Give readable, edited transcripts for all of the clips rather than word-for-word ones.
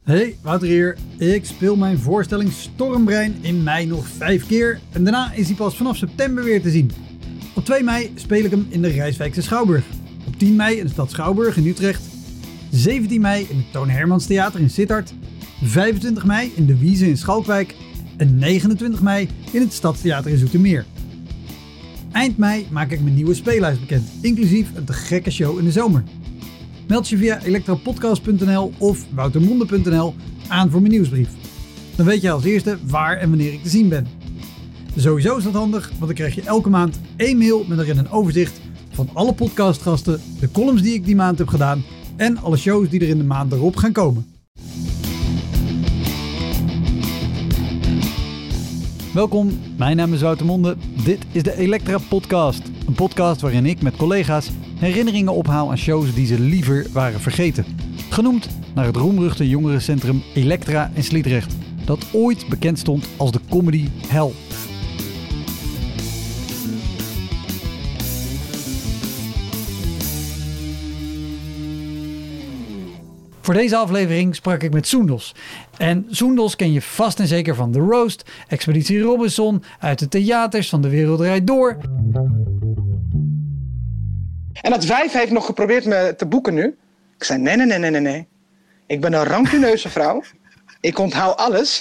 Hey, Wouter hier. Ik speel mijn voorstelling Stormbrein in mei nog 5 keer en daarna is hij pas vanaf september weer te zien. Op 2 mei speel ik hem in de Rijswijkse Schouwburg. Op 10 mei in de stad Schouwburg in Utrecht. 17 mei in het Toon Hermans Theater in Sittard. 25 mei in de Wieze in Schalkwijk. En 29 mei in het Stadstheater in Zoetermeer. Eind mei maak ik mijn nieuwe speellijst bekend, inclusief een te gekke show in de zomer. Meld je via elektropodcast.nl of woutermonde.nl aan voor mijn nieuwsbrief. Dan weet je als eerste waar en wanneer ik te zien ben. Sowieso is dat handig, want dan krijg je elke maand 1 mail met erin een overzicht van alle podcastgasten, de columns die ik die maand heb gedaan en alle shows die er in de maand erop gaan komen. Welkom, mijn naam is Wouter Monde. Dit is de Elektra Podcast. Een podcast waarin ik met collega's herinneringen ophaal aan shows die ze liever waren vergeten. Genoemd naar het roemruchte jongerencentrum Elektra in Sliedrecht, dat ooit bekend stond als de comedy hell. Voor deze aflevering sprak ik met Soendos. En Soendos ken je vast en zeker van The Roast, Expeditie Robinson, uit de theaters van De Wereld Draait Door. En dat wijf heeft nog geprobeerd me te boeken nu. Ik zei nee. Ik ben een rancuneuze vrouw. Ik onthoud alles.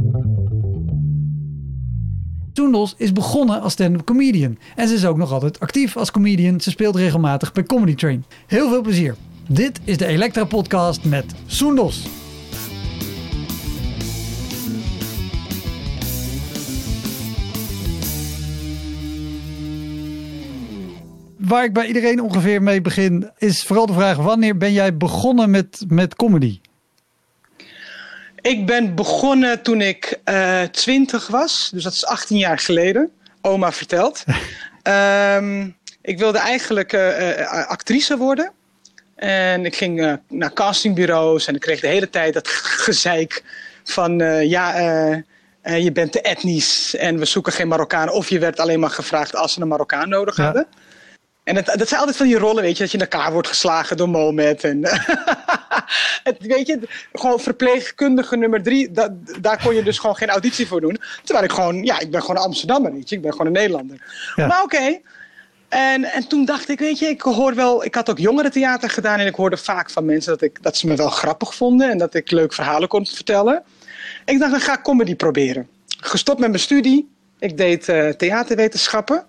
Soendos is begonnen als stand-up comedian. En ze is ook nog altijd actief als comedian. Ze speelt regelmatig bij Comedy Train. Heel veel plezier. Dit is de Elektra Podcast met Soendos. Waar ik bij iedereen ongeveer mee begin, is vooral de vraag: wanneer ben jij begonnen met comedy? Ik ben begonnen toen ik 20 was. Dus dat is 18 jaar geleden. Oma vertelt. Ik wilde eigenlijk actrice worden. En ik ging naar castingbureaus en ik kreeg de hele tijd dat gezeik van je bent te etnisch en we zoeken geen Marokkanen. Of je werd alleen maar gevraagd als ze een Marokkaan nodig hadden. En dat zijn altijd van die rollen, weet je, dat je in elkaar wordt geslagen door Mohamed. En weet je, gewoon verpleegkundige nummer 3, daar kon je dus gewoon geen auditie voor doen. Terwijl ik ben gewoon een Amsterdammer, weet je, ik ben gewoon een Nederlander. Ja. Maar oké. En toen dacht ik, weet je, ik had ook jongerentheater gedaan en ik hoorde vaak van mensen dat ze me wel grappig vonden en dat ik leuk verhalen kon vertellen. Ik dacht, dan ga ik comedy proberen. Gestopt met mijn studie. Ik deed theaterwetenschappen.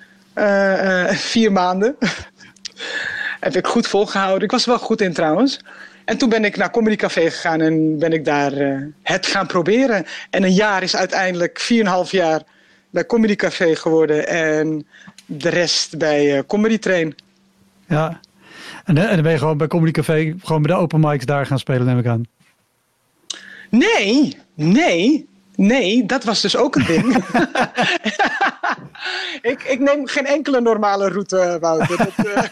4 maanden. Heb ik goed volgehouden. Ik was er wel goed in trouwens. En toen ben ik naar Comedy Café gegaan en ben ik daar het gaan proberen. En een jaar is uiteindelijk 4,5 jaar bij Comedy Café geworden. En de rest bij Comedy Train. Ja. En dan ben je gewoon bij Comedy Café, gewoon bij de open mics daar gaan spelen, neem ik aan. Nee, dat was dus ook een ding. Ik neem geen enkele normale route, Wouter.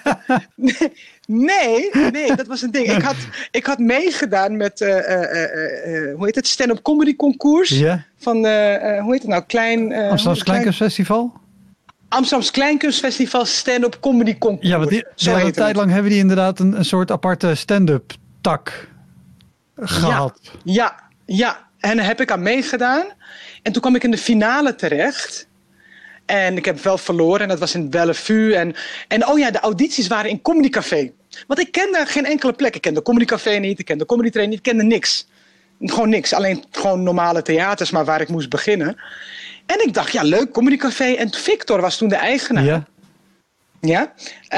Nee, dat was een ding. Ik had meegedaan met, stand-up comedy concours. Ja. Van, hoe heet het nou? Amsterdamse Kleinkunstfestival? Amsterdamse Kleinkunstfestival stand-up comedy concours. Ja, want een tijd lang hebben die inderdaad een soort aparte stand-up tak gehad. Ja. En daar heb ik aan meegedaan. En toen kwam ik in de finale terecht. En ik heb wel verloren. En dat was in Bellevue. En de audities waren in Comedy Café. Want ik kende geen enkele plek. Ik kende Comedy Café niet. Ik kende Comedy Train niet. Ik kende niks. Gewoon niks. Alleen gewoon normale theaters. Maar waar ik moest beginnen. En ik dacht, ja leuk, Comedy Café. En Victor was toen de eigenaar. Ja.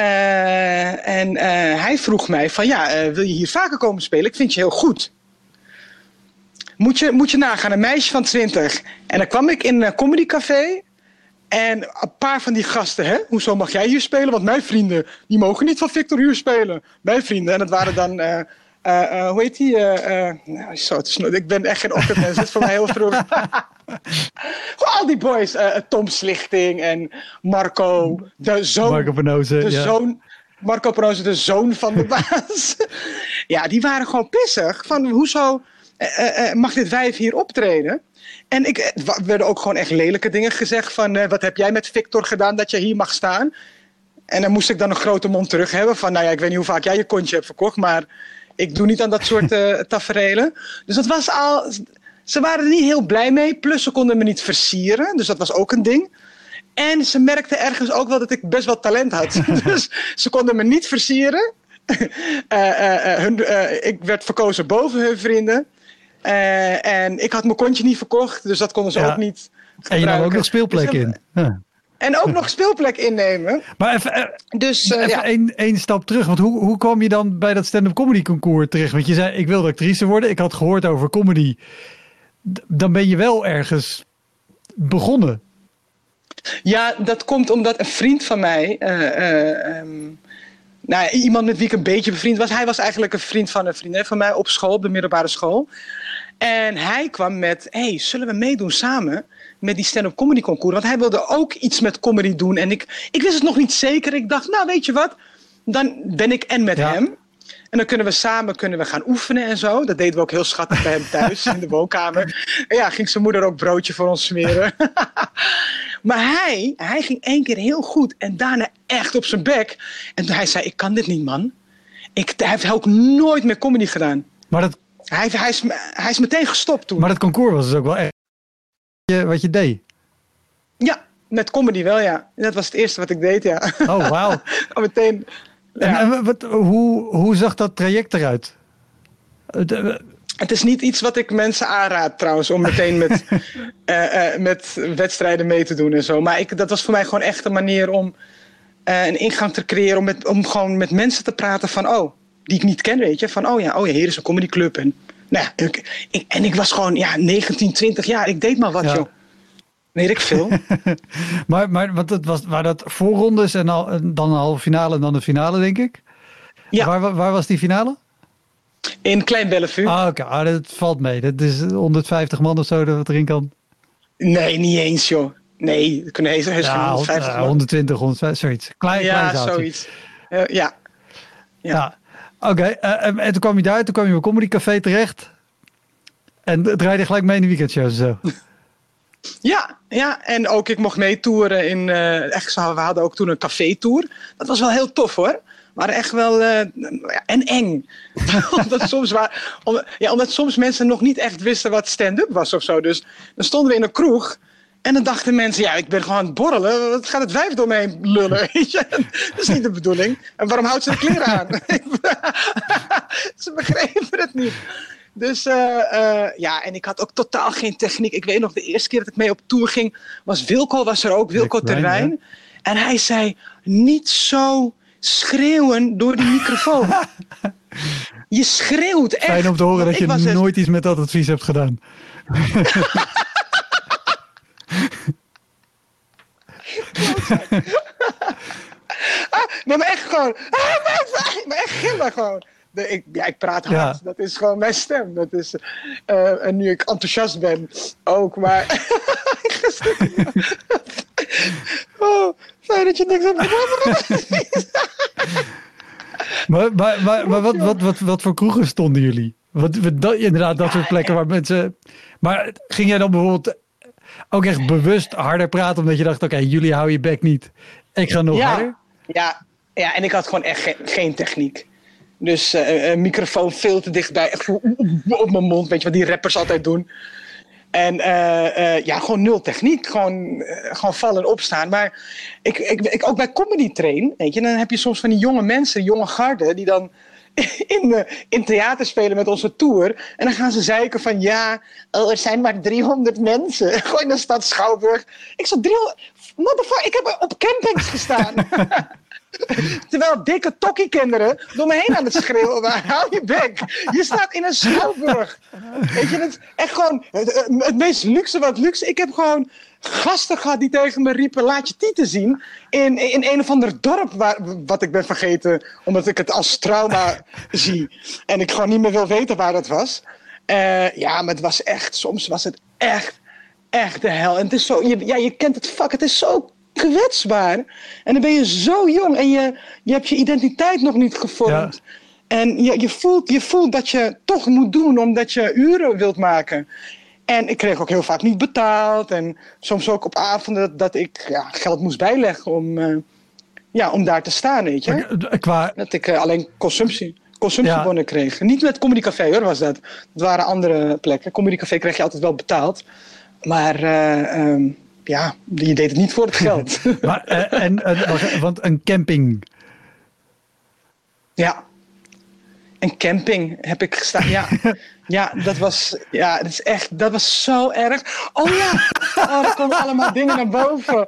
Hij vroeg mij van wil je hier vaker komen spelen? Ik vind je heel goed. Moet je nagaan, een meisje van 20. En dan kwam ik in een Comedy Café. En een paar van die gasten, hoezo mag jij hier spelen? Want mijn vrienden, die mogen niet van Victor hier spelen. Mijn vrienden. En dat waren dan, hoe heet die? Ik ben echt geen ochtendmens, dat is voor mij heel vroeg. Al die boys, Tom Slichting en Marco, de zoon. Marco Penoze, Marco Penoze, de zoon van de baas. Ja, die waren gewoon pissig. Van hoezo mag dit wijf hier optreden? En werden ook gewoon echt lelijke dingen gezegd van wat heb jij met Victor gedaan dat je hier mag staan? En dan moest ik dan een grote mond terug hebben van ik weet niet hoe vaak jij je kontje hebt verkocht, maar Ik doe niet aan dat soort taferelen. Dus dat was al... Ze waren er niet heel blij mee. Plus ze konden me niet versieren. Dus dat was ook een ding. En ze merkten ergens ook wel dat ik best wel talent had. Dus ze konden me niet versieren. Ik werd verkozen boven hun vrienden. En ik had mijn kontje niet verkocht. Dus dat konden ze ook niet gebruiken. En je nam ook nog speelplek dus in. En ook nog speelplek innemen. Maar even één stap terug. Want hoe kwam je dan bij dat stand-up comedy concours terecht? Want je zei, ik wilde actrice worden. Ik had gehoord over comedy. Dan ben je wel ergens begonnen. Ja, dat komt omdat een vriend van mij... iemand met wie ik een beetje bevriend was. Hij was eigenlijk een vriend van een vriendin van mij op school, op de middelbare school. En hij kwam met, zullen we meedoen samen met die stand-up comedy concours? Want hij wilde ook iets met comedy doen. En ik wist het nog niet zeker. Ik dacht, nou weet je wat, dan ben ik met hem. En dan kunnen we samen gaan oefenen en zo. Dat deden we ook heel schattig bij hem thuis in de woonkamer. En ja, ging zijn moeder ook broodje voor ons smeren. Maar hij ging 1 keer heel goed en daarna echt op zijn bek. En hij zei, ik kan dit niet, man. Hij heeft ook nooit meer comedy gedaan. Maar dat... Hij is meteen gestopt toen. Maar dat concours was dus ook wel echt wat je deed? Ja, met comedy wel, ja. Dat was het eerste wat ik deed, ja. Oh, wauw. Meteen... Ja. En hoe zag dat traject eruit? Het is niet iets wat ik mensen aanraad trouwens, om meteen met wedstrijden mee te doen en zo. Maar dat was voor mij gewoon echt een manier om een ingang te creëren, om gewoon met mensen te praten van, die ik niet ken, weet je. Van, hier is een comedyclub. En, ik was gewoon, 19, 20 jaar, ik deed maar wat, joh. Weet ik veel. maar waren dat voorrondes en dan een halve finale en dan de finale, denk ik? Ja. Waar was die finale? In Klein Bellevue. Oké. Dat valt mee. Dat is 150 man of zo dat erin kan. Nee, niet eens, joh. Nee, er kunnen heus 150 man. 120, 150, zoiets. Klein zaaltje. Zoiets. Ja. Oké. En toen kwam je daar, toen kwam je bij Comedy Café terecht. En draaide gelijk mee in de weekendshows zo. Ja, en ook ik mocht meetoeren in... we hadden ook toen een café-tour. Dat was wel heel tof, hoor. Maar echt wel... en eng. omdat soms mensen nog niet echt wisten wat stand-up was of zo. Dus dan stonden we in een kroeg... En dan dachten mensen, ik ben gewoon aan het borrelen. Wat gaat het wijf door me heen lullen? Dat is niet de bedoeling. En waarom houdt ze de kleren aan? Ze begrepen het niet. Dus en ik had ook totaal geen techniek. Ik weet nog, de eerste keer dat ik mee op tour ging, was er ook, Wilco Terwijn. Ja. En hij zei, niet zo schreeuwen door die microfoon. Je schreeuwt echt. Fijn om te horen dat je nooit iets met dat advies hebt gedaan. Nee, maar echt gewoon. Maar echt gillen gewoon. Ik praat hard. Ja. Dat is gewoon mijn stem. Dat is, en nu ik enthousiast ben ook, maar... fijn dat je niks hebt gedaan. Maar wat voor kroegen stonden jullie? Inderdaad, dat soort plekken waar mensen... Maar ging jij dan bijvoorbeeld ook echt bewust harder praten, omdat je dacht, oké, jullie houden je bek niet. Ik ga nog harder? Ja, en ik had gewoon echt geen techniek. Dus een microfoon veel te dichtbij, op mijn mond, weet je wat die rappers altijd doen. En gewoon 0 techniek, gewoon vallen en opstaan. Maar ik ook bij comedy train, weet je, dan heb je soms van die jonge mensen, jonge garden, die dan in theater spelen met onze tour. En dan gaan ze zeiken van er zijn maar 300 mensen. Gewoon in de stad Schouwburg. Ik zat 300... Motherfucker, ik heb op campings gestaan. Terwijl dikke tokkiekinderen door me heen aan het schreeuwen waren. Hou je bek. Je staat in een Schouwburg. Weet je, het is echt gewoon het meest luxe wat luxe. Ik heb gewoon gasten gehad die tegen me riepen, laat je tieten zien. In een of ander dorp wat ik ben vergeten. Omdat ik het als trauma zie. En ik gewoon niet meer wil weten waar dat was. Maar het was echt, soms was het echt de hel. En het is zo, je kent het vak, het is zo kwetsbaar. En dan ben je zo jong en je hebt je identiteit nog niet gevormd. Ja. En je voelt dat je toch moet doen omdat je uren wilt maken. En ik kreeg ook heel vaak niet betaald. En soms ook op avonden dat ik geld moest bijleggen om daar te staan, weet je. Dat ik alleen consumptiebonnen kreeg. Niet met Comedy Café hoor, was dat. Het waren andere plekken. Comedy Café kreeg je altijd wel betaald. Maar ja, je deed het niet voor het geld. Want een camping. Ja. Een camping heb ik gestaan. Ja, dat was zo erg. Oh ja, er komen allemaal dingen naar boven.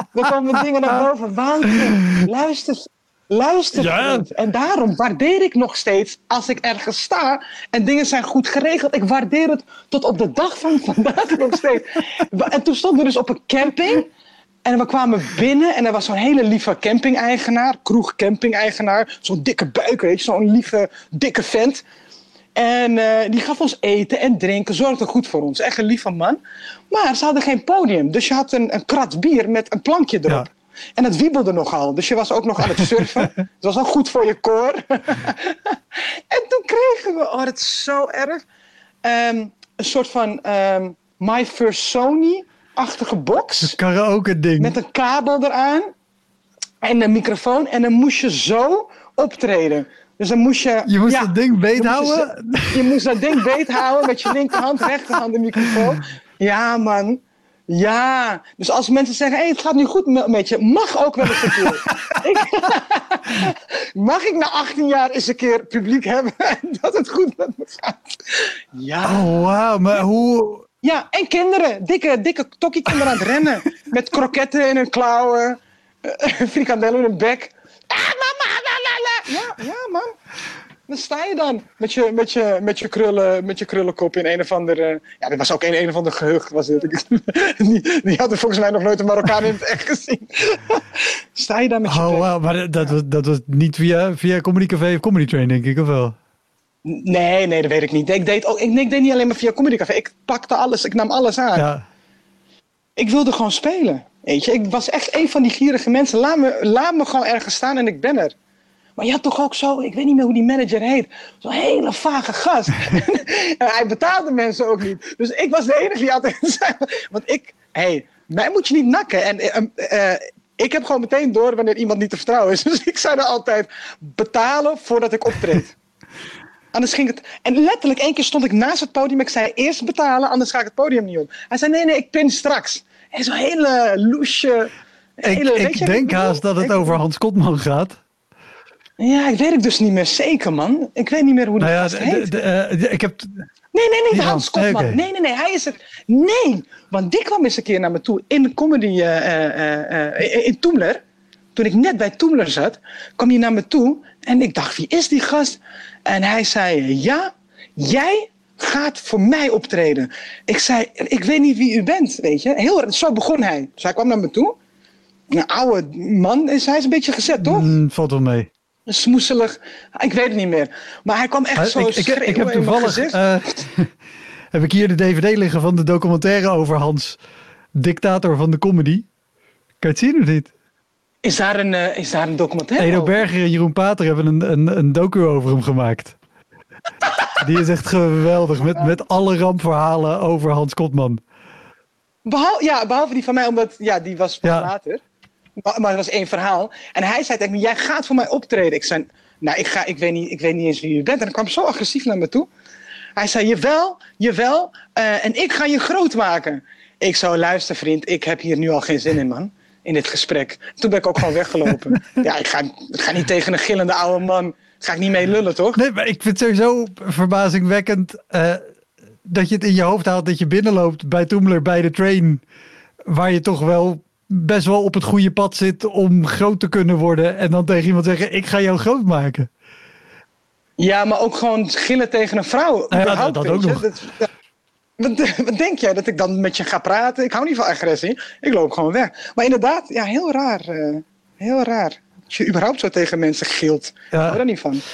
Wouter, luister. Ja. En daarom waardeer ik nog steeds, als ik ergens sta en dingen zijn goed geregeld, ik waardeer het tot op de dag van vandaag nog steeds. En toen stonden we dus op een camping. En we kwamen binnen en er was zo'n hele lieve camping-eigenaar, kroeg-camping-eigenaar. Zo'n dikke buik, weet je, zo'n lieve, dikke vent. En die gaf ons eten en drinken, zorgde goed voor ons. Echt een lieve man. Maar ze hadden geen podium, dus je had een krat bier met een plankje erop. Ja. En het wiebelde nogal, dus je was ook nog aan het surfen. Het was ook goed voor je koor. En toen kregen we, dat is zo erg, een soort van My First Sony-achtige box. Een karaoke ding. Met een kabel eraan en een microfoon. En dan moest je zo optreden. Dus dan moest je... Je moest dat ding beethouden? Je moest dat ding beethouden met je linkerhand, rechterhand de microfoon. Ja, man. Ja. Dus als mensen zeggen, hey, het gaat nu goed met je, mag ook wel eens een keer. Mag ik na 18 jaar eens een keer publiek hebben dat het goed met me gaat? Ja. Oh, wauw. Maar hoe... Ja, en kinderen. Dikke tokkiekinderen aan het rennen. Met kroketten in hun klauwen. Frikandellen in hun bek. Ah, mama, ja, man. Dan sta je dan met je krullenkop in een of andere... Ja, dit was ook een of ander gehucht. Was dit. Die hadden volgens mij nog nooit een Marokkaan in het echt gezien. Sta je dan met je... Oh, wow, maar dat was niet via Comedy Café of Comedy Train, denk ik, of wel? Nee, dat weet ik niet. Ik deed niet alleen maar via Comedy Café. Ik pakte alles, ik nam alles aan. Ja. Ik wilde gewoon spelen. Weet je, ik was echt een van die gierige mensen. Laat me gewoon ergens staan en ik ben er. Maar je had toch ook zo, ik weet niet meer hoe die manager heet, zo'n hele vage gast. En hij betaalde mensen ook niet. Dus ik was de enige die altijd zei, want mij moet je niet nakken. En ik heb gewoon meteen door wanneer iemand niet te vertrouwen is. Dus ik zei er altijd, betalen voordat ik optreed. Anders ging het... En letterlijk 1 keer stond ik naast het podium. Ik zei eerst betalen, anders ga ik het podium niet op. Hij zei nee, ik pin straks. En zo'n hele loesje... Ik denk haast dat het over Hans Kotman gaat. Ja, ik weet het dus niet meer zeker, man. Ik weet niet meer hoe dat heet. Ik heb... Nee, Hans Kotman. Nee, hij is er. Nee, want die kwam eens een keer naar me toe in de comedy in Toemler. Toen ik net bij Toemler zat, kwam hij naar me toe. En ik dacht, wie is die gast? En hij zei, ja, jij gaat voor mij optreden. Ik zei, ik weet niet wie u bent, weet je. Zo begon hij. Dus hij kwam naar me toe. Een oude man is hij, is een beetje gezet, toch? Valt wel mee. Smoeselig. Ik weet het niet meer. Maar hij kwam echt zo schreeuwen ik heb toevallig heb ik hier de DVD liggen van de documentaire over Hans, dictator van de comedy. Kan je het zien of niet? Is daar een documentaire Edo over? Berger en Jeroen Pater hebben een docu over hem gemaakt. Die is echt geweldig. Met alle rampverhalen over Hans Kotman. Behalve die van mij, omdat die was van later. Maar het was 1 verhaal. En hij zei tegen me, jij gaat voor mij optreden. Ik zei, nou, ik weet niet eens wie u bent. En hij kwam zo agressief naar me toe. Hij zei, jawel. En ik ga je groot maken. Ik zou, luister vriend, ik heb hier nu al geen zin in, man. In dit gesprek. Toen ben ik ook gewoon weggelopen. Ja, ik ga niet tegen een gillende oude man. Ga ik niet mee lullen, toch? Nee, maar ik vind het sowieso verbazingwekkend dat je het in je hoofd haalt dat je binnenloopt bij Toemler, bij de train, waar je toch wel best wel op het goede pad zit om groot te kunnen worden en dan tegen iemand zeggen, ik ga jou groot maken. Ja, maar ook gewoon gillen tegen een vrouw. Ja, dat ook nog. Wat denk jij? Dat ik dan met je ga praten? Ik hou niet van agressie. Ik loop gewoon weg. Maar inderdaad, ja, heel raar. Heel raar. Dat je überhaupt zo tegen mensen gilt. Ja. Ik hou daar niet van.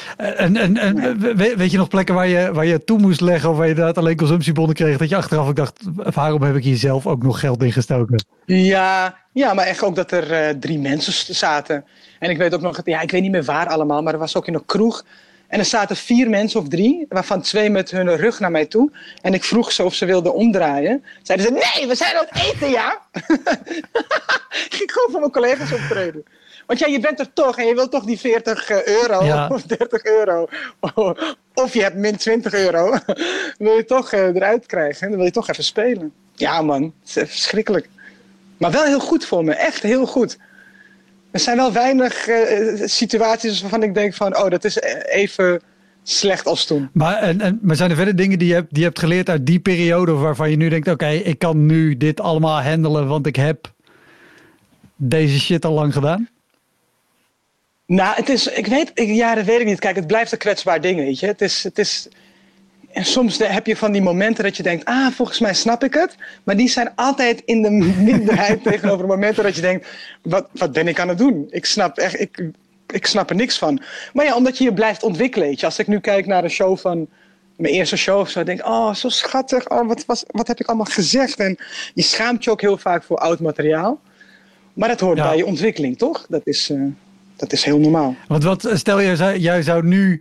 Weet je nog plekken waar je toe moest leggen of waar je inderdaad alleen consumptiebonnen kreeg, dat je achteraf ook dacht, waarom heb ik hier zelf ook nog geld in gestoken? Ja, maar echt ook dat er 3 mensen zaten. En ik weet ook nog, ik weet niet meer waar allemaal, maar er was ook in een kroeg. En er zaten 4 mensen of 3, waarvan 2 met hun rug naar mij toe. En ik vroeg ze of ze wilden omdraaien. Zeiden ze, nee, we zijn aan het eten, ja. Ik ging gewoon voor mijn collega's optreden. Want ja, je bent er toch en je wilt toch die 40 euro of 30 euro. Of je hebt min 20 euro. Wil je toch eruit krijgen. En dan wil je toch even spelen. Ja man, het is verschrikkelijk. Maar wel heel goed voor me. Echt heel goed. Er zijn wel weinig situaties waarvan ik denk van... oh, dat is even slecht als toen. Maar zijn er verder dingen die je hebt geleerd uit die periode... waarvan je nu denkt, oké, ik kan nu dit allemaal handelen... want ik heb deze shit al lang gedaan? Nou, dat weet ik niet. Kijk, het blijft een kwetsbaar ding, weet je. Het is en soms heb je van die momenten dat je denkt... volgens mij snap ik het. Maar die zijn altijd in de minderheid tegenover momenten dat je denkt... Wat ben ik aan het doen? Ik snap er niks van. Maar ja, omdat je blijft ontwikkelen, weet je. Als ik nu kijk naar een show van... mijn eerste show of zo, denk ik... oh, zo schattig. Oh, wat heb ik allemaal gezegd? En je schaamt je ook heel vaak voor oud materiaal. Maar dat hoort bij je ontwikkeling, toch? Dat is heel normaal. Want stel jij zou nu...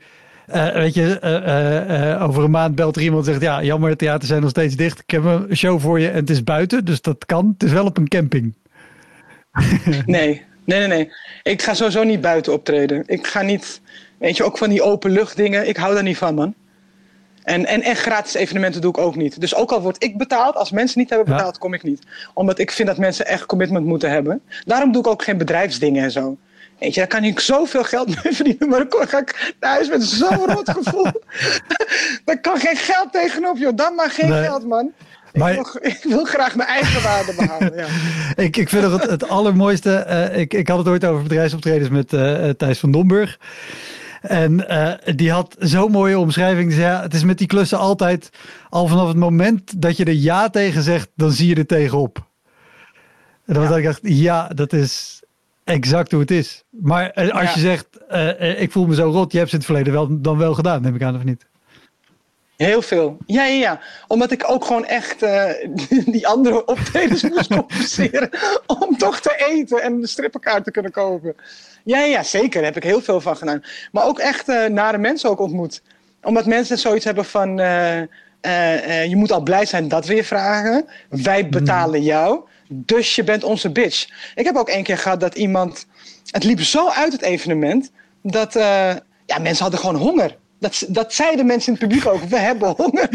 over een maand belt er iemand en zegt... ja, jammer, de theaters zijn nog steeds dicht. Ik heb een show voor je en het is buiten, dus dat kan. Het is wel op een camping. Nee. Ik ga sowieso niet buiten optreden. Ik ga niet... Weet je, ook van die openlucht dingen. Ik hou daar niet van, man. En gratis evenementen doe ik ook niet. Dus ook al word ik betaald, als mensen niet hebben betaald, kom ik niet. Omdat ik vind dat mensen echt commitment moeten hebben. Daarom doe ik ook geen bedrijfsdingen en zo. Weet je, daar kan ik zoveel geld mee verdienen. Maar dan ga ik naar huis met zo'n rot gevoel. Daar kan geen geld tegenop, joh. Dan maar geen geld, man. Maar ik wil graag mijn eigen waarde behalen. Ja. Ik vind het allermooiste. Ik had het ooit over bedrijfsoptredens met Thijs van Domburg. En die had zo'n mooie omschrijving. Die zei, het is met die klussen altijd... al vanaf het moment dat je er ja tegen zegt... dan zie je er tegenop. En dan had ik gedacht, dat is... exact hoe het is. Maar als je zegt, ik voel me zo rot, je hebt ze in het verleden dan wel gedaan, neem ik aan, of niet? Heel veel. Ja. Omdat ik ook gewoon echt die andere optredens moest compenseren om toch te eten en de strippenkaart te kunnen kopen. Ja, zeker. Daar heb ik heel veel van gedaan. Maar ook echt nare mensen ook ontmoet. Omdat mensen zoiets hebben van, je moet al blij zijn dat we je vragen. Wij betalen jou. Dus je bent onze bitch. Ik heb ook 1 keer gehad dat iemand... Het liep zo uit het evenement... dat mensen hadden gewoon honger. Dat zeiden mensen in het publiek ook. We hebben honger.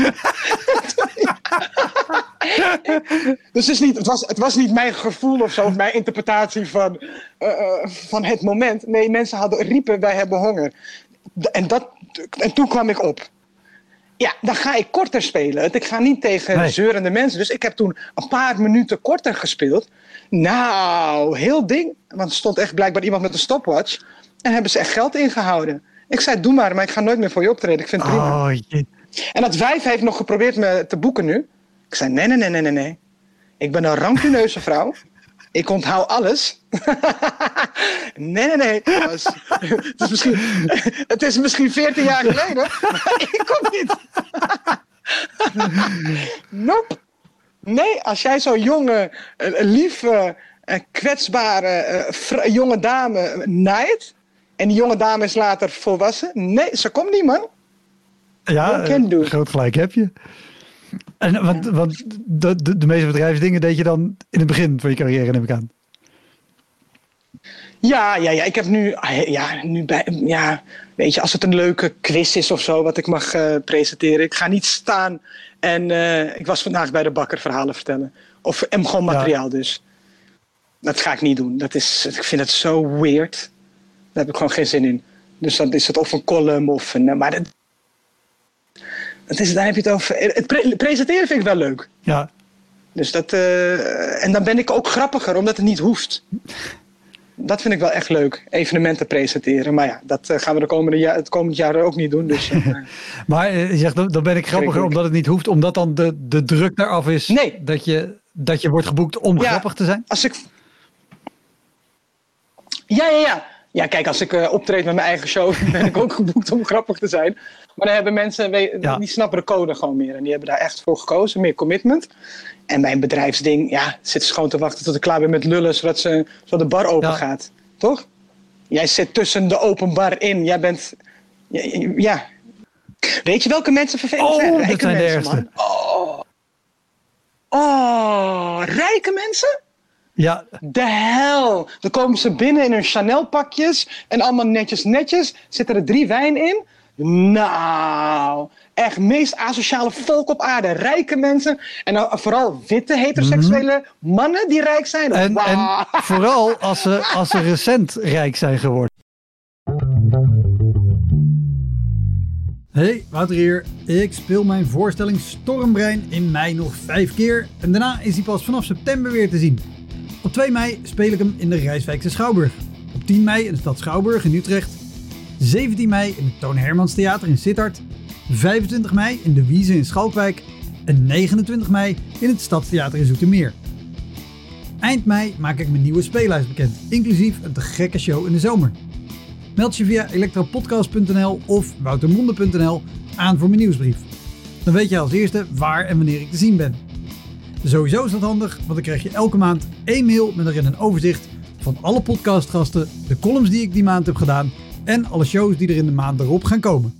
Dus het was niet mijn gevoel of zo... of mijn interpretatie van het moment. Nee, mensen riepen, wij hebben honger. En toen kwam ik op. Ja, dan ga ik korter spelen. Ik ga niet tegen zeurende mensen. Dus ik heb toen een paar minuten korter gespeeld. Nou, heel ding. Want er stond echt blijkbaar iemand met een stopwatch. En hebben ze echt geld ingehouden. Ik zei, doe maar ik ga nooit meer voor je optreden. Ik vind het prima. En dat wijf heeft nog geprobeerd me te boeken nu. Ik zei, nee. Ik ben een rancuneuze vrouw. Ik onthoud alles. Nee. Het is misschien 14 jaar geleden. Maar ik kom niet. Nope. Nee, als jij zo'n jonge, lieve, kwetsbare jonge dame naait. En die jonge dame is later volwassen. Nee, ze komt niet, man. Ja, groot gelijk heb je. En want de meeste bedrijfsdingen deed je dan in het begin van je carrière, neem ik aan. Ja. Ik heb nu weet je, als het een leuke quiz is of zo, wat ik mag presenteren. Ik ga niet staan en ik was vandaag bij de bakker verhalen vertellen. Of gewoon materiaal dus. Dat ga ik niet doen. Ik vind het zo weird. Daar heb ik gewoon geen zin in. Dus dan is het of een column of een... maar daar heb je het over. Het presenteren vind ik wel leuk. Ja. Dus en dan ben ik ook grappiger, omdat het niet hoeft. Dat vind ik wel echt leuk, evenementen presenteren. Maar ja, dat gaan we het komend jaar ook niet doen. Dus, maar je zegt, dan ben ik grappiger omdat het niet hoeft. Omdat dan de druk eraf is. Nee. Dat je wordt geboekt om grappig te zijn? Ja. Ja, kijk, als ik optreed met mijn eigen show, ben ik ook geboekt om grappig te zijn. Maar dan hebben mensen, die snappen de code gewoon meer. En die hebben daar echt voor gekozen, meer commitment. En mijn bedrijfsding, zitten ze gewoon te wachten tot ik klaar ben met lullen, zodat de bar open gaat. Toch? Jij zit tussen de open bar in. Jij bent, ja. Weet je welke mensen vervelend zijn? Rijke dat zijn mensen, de ergste. Man. Oh, rijke mensen? Ja. De hel! Dan komen ze binnen in hun Chanel pakjes en allemaal netjes. Zitten er 3 wijn in. Nou, echt meest asociale volk op aarde. Rijke mensen en dan vooral witte heteroseksuele mannen die rijk zijn. En vooral als ze recent rijk zijn geworden. Hey, Wouter hier. Ik speel mijn voorstelling Stormbrein in mei nog 5 keer en daarna is hij pas vanaf september weer te zien. Op 2 mei speel ik hem in de Rijswijkse Schouwburg. Op 10 mei in de stad Schouwburg in Utrecht. 17 mei in het Toon Hermans Theater in Sittard. 25 mei in de Wiese in Schalkwijk. En 29 mei in het Stadstheater in Zoetermeer. Eind mei maak ik mijn nieuwe speellijst bekend, inclusief een te gekke show in de zomer. Meld je via elektropodcast.nl of woutermonde.nl aan voor mijn nieuwsbrief. Dan weet je als eerste waar en wanneer ik te zien ben. Sowieso is dat handig, want dan krijg je elke maand 1 mail met erin een overzicht van alle podcastgasten, de columns die ik die maand heb gedaan en alle shows die er in de maand erop gaan komen.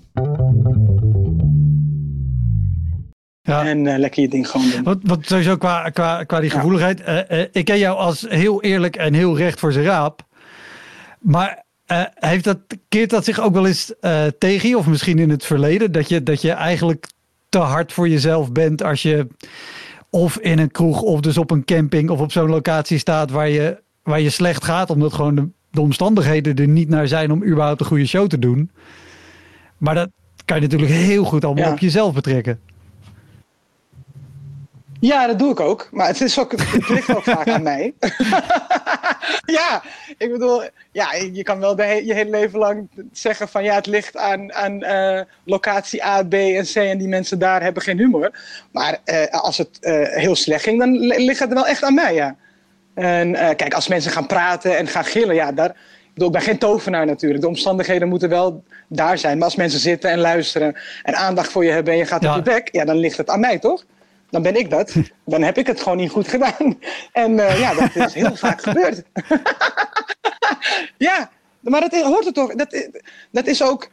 Ja. En lekker je ding gewoon doen. Want sowieso qua die gevoeligheid. Ik ken jou als heel eerlijk en heel recht voor zijn raap. Maar keert dat zich ook wel eens tegen je? Of misschien in het verleden? Dat je eigenlijk te hard voor jezelf bent als je of in een kroeg of dus op een camping of op zo'n locatie staat waar je slecht gaat. Omdat gewoon de omstandigheden er niet naar zijn om überhaupt een goede show te doen. Maar dat kan je natuurlijk heel goed allemaal op jezelf betrekken. Ja, dat doe ik ook. Maar het ligt ook vaak aan mij. Ja, ik bedoel, je kan wel je hele leven lang zeggen van het ligt aan locatie A, B en C en die mensen daar hebben geen humor. Maar als het heel slecht ging, dan ligt het wel echt aan mij, ja. En kijk, als mensen gaan praten en gaan gillen, ik ben geen tovenaar natuurlijk. De omstandigheden moeten wel daar zijn. Maar als mensen zitten en luisteren en aandacht voor je hebben en je gaat op je bek, dan ligt het aan mij, toch? Dan ben ik dat. Dan heb ik het gewoon niet goed gedaan. En dat is heel vaak gebeurd. Ja, maar dat hoort er toch. Dat is ook...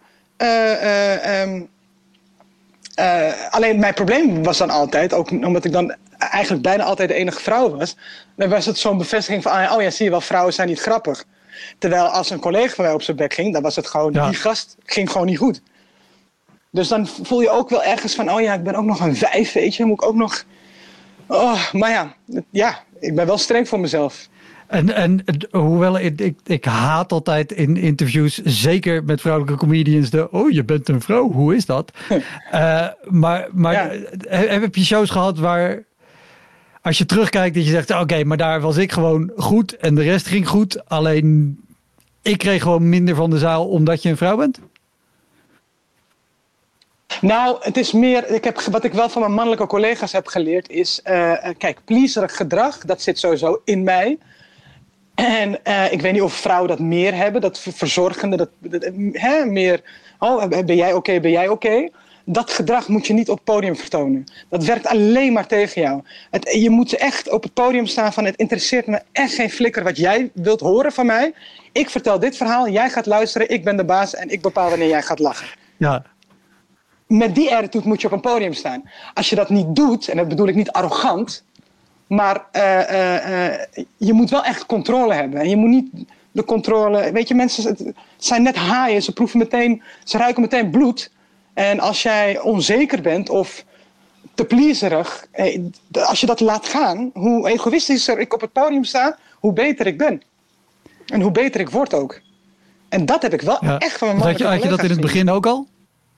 alleen mijn probleem was dan altijd, ook omdat ik dan eigenlijk bijna altijd de enige vrouw was, dan was het zo'n bevestiging van, zie je wel, vrouwen zijn niet grappig. Terwijl als een collega van mij op zijn bek ging, dan was het gewoon, die gast ging gewoon niet goed. Dus dan voel je ook wel ergens van, ik ben ook nog een 5, weet je, moet ik ook nog... maar ik ben wel streng voor mezelf. En hoewel ik haat altijd in interviews, zeker met vrouwelijke comedians, je bent een vrouw, hoe is dat? Maar heb je shows gehad waar, als je terugkijkt, dat je zegt, oké, maar daar was ik gewoon goed en de rest ging goed, alleen ik kreeg gewoon minder van de zaal omdat je een vrouw bent? Nou, het is meer, wat ik wel van mijn mannelijke collega's heb geleerd is, kijk, pleaserig gedrag, dat zit sowieso in mij. En ik weet niet of vrouwen dat meer hebben, dat verzorgende, meer, ben jij oké? Dat gedrag moet je niet op het podium vertonen. Dat werkt alleen maar tegen jou. Je moet echt op het podium staan van, het interesseert me echt geen flikker wat jij wilt horen van mij. Ik vertel dit verhaal, jij gaat luisteren, ik ben de baas en ik bepaal wanneer jij gaat lachen. Ja. Met die attitude moet je op een podium staan. Als je dat niet doet, en dat bedoel ik niet arrogant, maar je moet wel echt controle hebben. En je moet niet de controle... Weet je, mensen het zijn net haaien, ze ruiken meteen bloed. En als jij onzeker bent of te pleaserig, als je dat laat gaan, hoe egoïstischer ik op het podium sta, hoe beter ik ben. En hoe beter ik word ook. En dat heb ik wel echt van mijn mannelijke Had je dat in het begin ook al?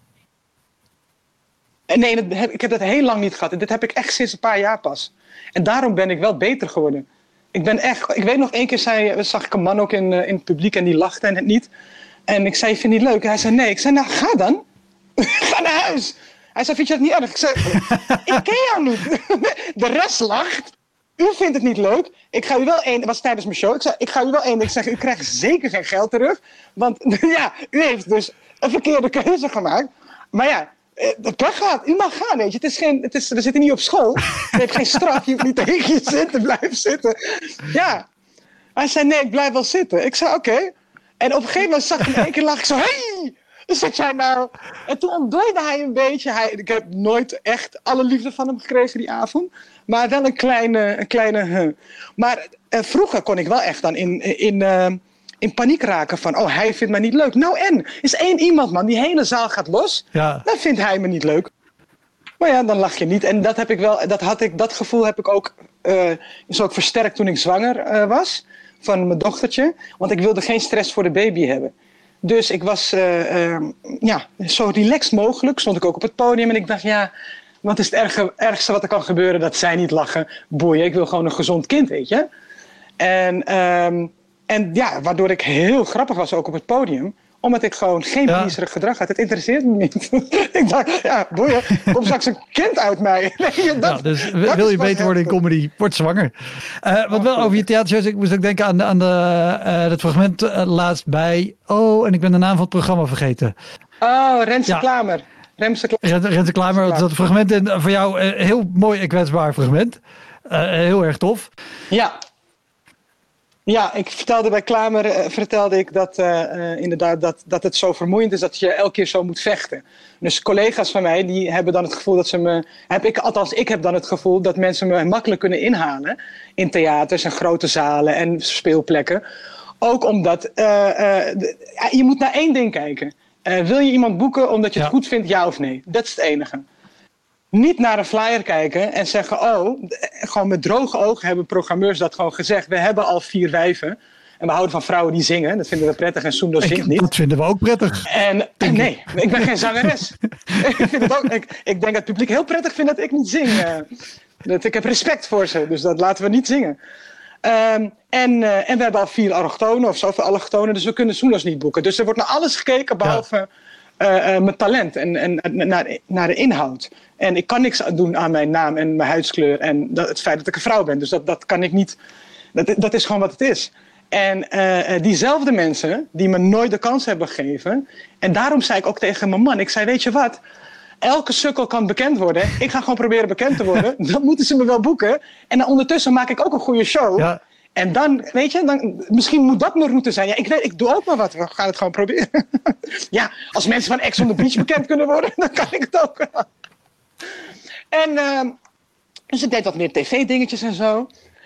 Nee, ik heb dat heel lang niet gehad. En dit heb ik echt sinds een paar jaar pas. En daarom ben ik wel beter geworden. Ik weet nog, 1 keer zag ik een man ook in het publiek en die lachte en het niet. En ik zei, vind je het leuk? En hij zei, nee. Ik zei, nou, ga dan. Ga naar huis. Hij zei, vind je dat niet erg? Ik zei, ik ken jou niet. De rest lacht. U vindt het niet leuk. Ik ga u wel het was tijdens mijn show. Ik zei, ik ga u wel ik zeg, u krijgt zeker geen geld terug. Want u heeft dus een verkeerde keuze gemaakt. Maar dat gaat. U mag gaan, weet je. We zitten niet op school. Je hebt geen straf. Je hoeft niet tegen je zitten. Blijf zitten. Ja. Hij zei, nee, ik blijf wel zitten. Ik zei, oké. En op een gegeven moment zag ik hem 1 keer lachen. Ik zei, hey! zit jij nou? En toen ontdooide hij een beetje. Ik heb nooit echt alle liefde van hem gekregen die avond. Maar wel een kleine. Maar vroeger kon ik wel echt dan in paniek raken van... oh, hij vindt mij niet leuk. Nou en? Is één iemand, man, die hele zaal gaat los. Ja. Dan vindt hij me niet leuk. Maar ja, dan lach je niet. En dat gevoel heb ik ook... is ook versterkt toen ik zwanger was. Van mijn dochtertje. Want ik wilde geen stress voor de baby hebben. Dus ik was zo relaxed mogelijk. Stond ik ook op het podium. En ik dacht, wat is het ergste wat er kan gebeuren? Dat zij niet lachen. Boeien, ik wil gewoon een gezond kind, weet je. En waardoor ik heel grappig was ook op het podium. Omdat ik gewoon geen pleaserig gedrag had. Het interesseert me niet. Ik dacht, boeien, kom straks een kind uit mij. Dus wil je beter worden in comedy, word zwanger. Wat wel over je theatershows, ik moest ook denken aan het fragment laatst bij... Oh, en ik ben de naam van het programma vergeten. Oh, Renze Klamer. Renze Klamer, dat fragment. En voor jou heel mooi en kwetsbaar fragment. Heel erg tof. Ja, ik vertelde bij Klamer dat inderdaad dat het zo vermoeiend is dat je elke keer zo moet vechten. Dus collega's van mij die hebben dan het gevoel dat ze me... Ik heb dan het gevoel dat mensen me makkelijk kunnen inhalen in theaters en grote zalen en speelplekken. Ook omdat je moet naar één ding kijken. Wil je iemand boeken omdat je het goed vindt, ja of nee? Dat is het enige. Niet naar een flyer kijken en zeggen... gewoon met droge ogen hebben programmeurs dat gewoon gezegd. We hebben al 4 wijven. En we houden van vrouwen die zingen. Dat vinden we prettig en Soendo zingt niet. Dat vinden we ook prettig. Nee, ik ben geen zangeres. Ik denk dat het publiek heel prettig vindt dat ik niet zing. Ik heb respect voor ze, dus dat laten we niet zingen. En we hebben al 4 allochtonen of zoveel allochtonen. Dus we kunnen Soendo's niet boeken. Dus er wordt naar alles gekeken behalve... mijn talent en naar de inhoud. En ik kan niks doen aan mijn naam en mijn huidskleur en het feit dat ik een vrouw ben. Dus dat kan ik niet. Dat is gewoon wat het is. En diezelfde mensen die me nooit de kans hebben gegeven. En daarom zei ik ook tegen mijn man. Ik zei, weet je wat? Elke sukkel kan bekend worden. Ik ga gewoon proberen bekend te worden. Dan moeten ze me wel boeken. En dan ondertussen maak ik ook een goede show. Ja. En dan, weet je, misschien moet dat mijn route zijn. Ja, ik doe ook maar wat. We gaan het gewoon proberen. Ja, als mensen van Ex on the Beach bekend kunnen worden, dan kan ik het ook. Dus ik deed wat meer tv-dingetjes en zo.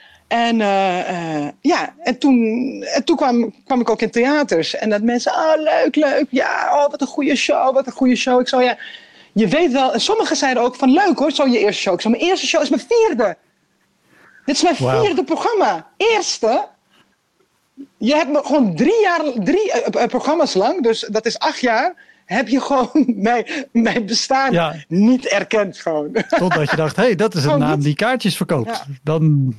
En toen kwam ik ook in theaters. En dat mensen, leuk. Ja, wat een goede show. Ik zo, je weet wel. En sommigen zeiden ook van, leuk hoor, zo je eerste show. Ik zo, mijn eerste show is mijn 4e. Dit is mijn 4e programma. Eerste. Je hebt me gewoon 3 programma's lang, dus dat is 8 jaar, heb je gewoon mijn bestaan niet erkend gewoon. Totdat je dacht, dat is een naam die kaartjes verkoopt. Ja. Dan...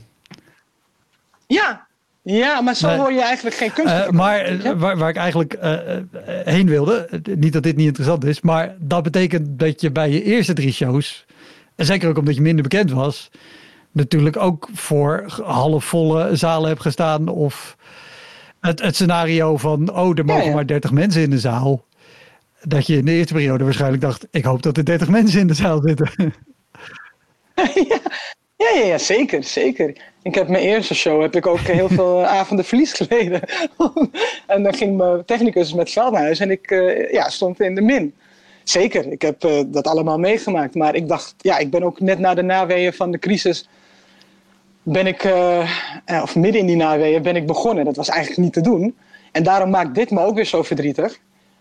Ja, maar zo hoor je eigenlijk geen kunst. Maar waar ik eigenlijk heen wilde, niet dat dit niet interessant is, maar dat betekent dat je bij je eerste 3 shows, en zeker ook omdat je minder bekend was, natuurlijk ook voor halfvolle zalen hebt gestaan. Of het scenario van, er mogen maar 30 mensen in de zaal. Dat je in de eerste periode waarschijnlijk dacht, ik hoop dat er 30 mensen in de zaal zitten. Ja, zeker. Ik heb mijn eerste show, heb ik ook heel veel avonden verlies geleden. En dan ging mijn technicus met geld naar huis en ik stond in de min. Zeker, ik heb dat allemaal meegemaakt. Maar ik dacht, ik ben ook net na de naweeën van de crisis... of midden in die naweeën ben ik begonnen. Dat was eigenlijk niet te doen. En daarom maakt dit me ook weer zo verdrietig.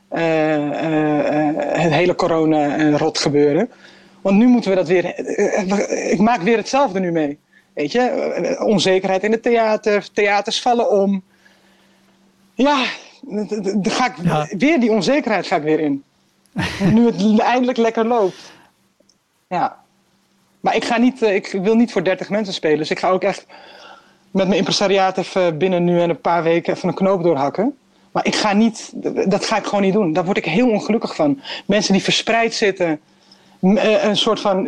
Het hele corona-rot gebeuren. Want nu moeten we dat weer... ik maak weer hetzelfde nu mee. Weet je? Onzekerheid in het theater. Theaters vallen om. Ja, weer die onzekerheid ga ik weer in. Nu het eindelijk lekker loopt. Ja. Maar ik wil niet voor 30 mensen spelen. Dus ik ga ook echt met mijn impresariaat even binnen nu en een paar weken even een knoop doorhakken. Maar dat ga ik gewoon niet doen. Daar word ik heel ongelukkig van. Mensen die verspreid zitten. Een soort van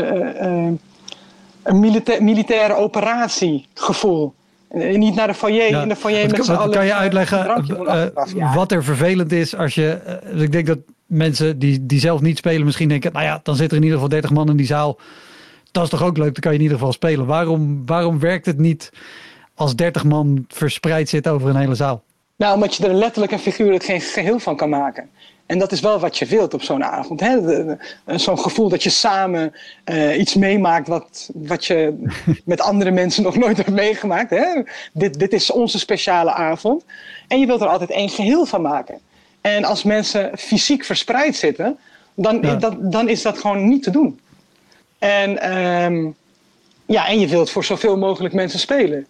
een militaire operatiegevoel. Niet naar de foyer, in de foyer met z'n allen. Kan je uitleggen wat er vervelend is als je... ik denk dat mensen die zelf niet spelen misschien denken... dan zit er in ieder geval 30 man in die zaal. Dat is toch ook leuk, dan kan je in ieder geval spelen. Waarom werkt het niet als 30 man verspreid zit over een hele zaal? Nou, omdat je er letterlijk en figuurlijk geen geheel van kan maken. En dat is wel wat je wilt op zo'n avond. Hè? Zo'n gevoel dat je samen iets meemaakt wat je met andere mensen nog nooit hebt meegemaakt. Hè? Dit is onze speciale avond. En je wilt er altijd één geheel van maken. En als mensen fysiek verspreid zitten, dan is dat gewoon niet te doen. En je wilt voor zoveel mogelijk mensen spelen.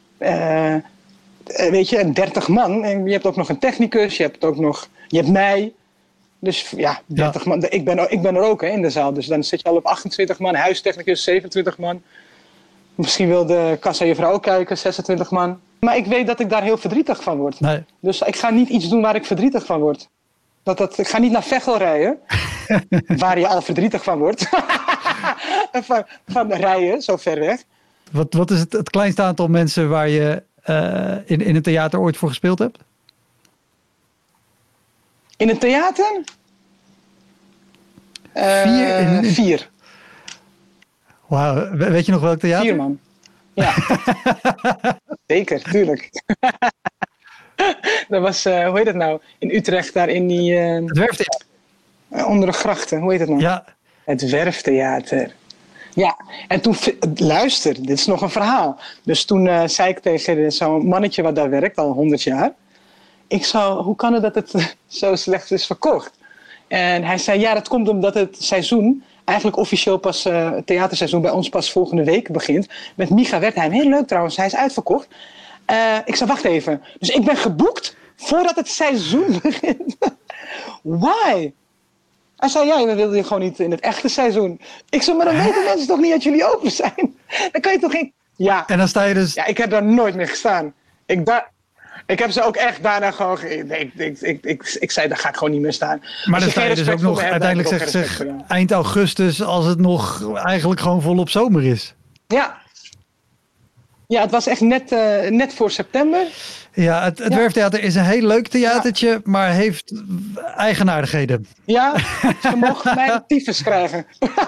Weet je, 30 man. En je hebt ook nog een technicus, je hebt mij. Dus 30 man. Ik ben er ook in de zaal. Dus dan zit je al op 28 man. Huistechnicus 27 man. Misschien wil de kassajuffrouw ook kijken, 26 man. Maar ik weet dat ik daar heel verdrietig van word. Nee. Dus ik ga niet iets doen waar ik verdrietig van word. Ik ga niet naar Veghel rijden. Waar je al verdrietig van wordt. van rijden, zo ver weg. Wat is het kleinste aantal mensen waar je in een theater ooit voor gespeeld hebt? In een theater? 4. Wauw, weet je nog welk theater? 4 man. Ja. Zeker, tuurlijk. Dat was, hoe heet het nou? In Utrecht, daar in die... Het Werftheater. Onder de grachten, hoe heet het nou? Ja. Het Werftheater. Ja, en toen... Luister, dit is nog een verhaal. Dus toen zei ik tegen zo'n mannetje wat daar werkt, al 100 jaar... hoe kan het dat het zo slecht is verkocht? En hij zei, dat komt omdat het seizoen... eigenlijk officieel pas het theaterseizoen bij ons pas volgende week begint. Met Micha Wertheim. Heel leuk trouwens, hij is uitverkocht. Ik zei, wacht even. Dus ik ben geboekt voordat het seizoen begint. Why? Hij zei, we wilden je gewoon niet in het echte seizoen. Ik zei, maar dan weten mensen toch niet dat jullie open zijn? Dan kan je toch geen... Ja. En dan sta je dus... Ja, ik heb daar nooit meer gestaan. Ik heb ze ook echt daarna gewoon... Ik zei, daar ga ik gewoon niet meer staan. Maar dan sta je dus ook nog... Uiteindelijk zeg eind augustus... als het nog eigenlijk gewoon volop zomer is. Ja. Ja, het was echt net voor september. Ja, het Werftheater is een heel leuk theatertje... maar heeft eigenaardigheden. Ja, ze mogen mij tyfus krijgen.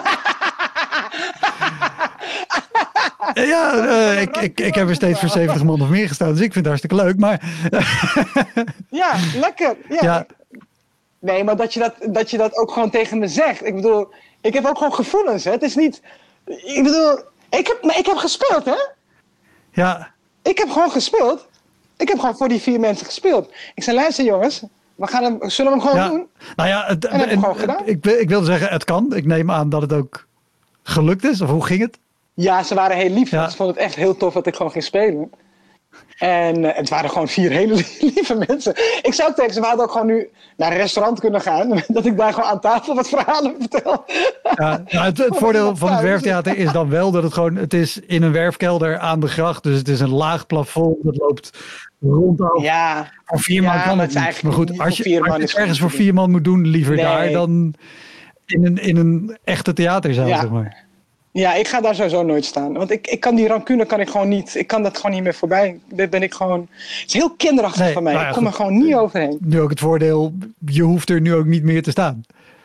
Ja, ik heb er steeds voor 70 man of meer gestaan, dus ik vind het hartstikke leuk, maar... Ja, lekker. Ja. Nee, maar dat je dat ook gewoon tegen me zegt. Ik bedoel, ik heb ook gewoon gevoelens, hè. Het is niet... Ik bedoel, ik heb gespeeld, hè. Ja. Ik heb gewoon gespeeld. Ik heb gewoon voor die 4 mensen gespeeld. Ik zei, luister jongens, zullen we hem gewoon doen? Nou ja, en heb ik gewoon gedaan. Ik wilde zeggen, het kan. Ik neem aan dat het ook gelukt is, of hoe ging het? Ja, ze waren heel lief. Ja. Ze vonden het echt heel tof dat ik gewoon ging spelen. En het waren gewoon 4 hele lieve mensen. Ik zou ook tegen ze, we hadden ook gewoon nu naar een restaurant kunnen gaan. Dat ik daar gewoon aan tafel wat verhalen vertel. Ja, het voordeel van het Werftheater is dan wel dat het is in een werfkelder aan de gracht. Dus het is een laag plafond. Dat loopt rondom. Ja. Voor 4 man kan het niet. Maar goed, als je het ergens voor 4 man moet doen, liever daar dan in een echte theaterzaal, zeg maar. Ja, ik ga daar sowieso nooit staan. Want ik kan die rancune gewoon niet... Ik kan dat gewoon niet meer voorbij. Dit ben ik gewoon... Het is heel kinderachtig van mij. Nou ja, ik kom er gewoon niet overheen. Nu ook het voordeel, je hoeft er nu ook niet meer te staan.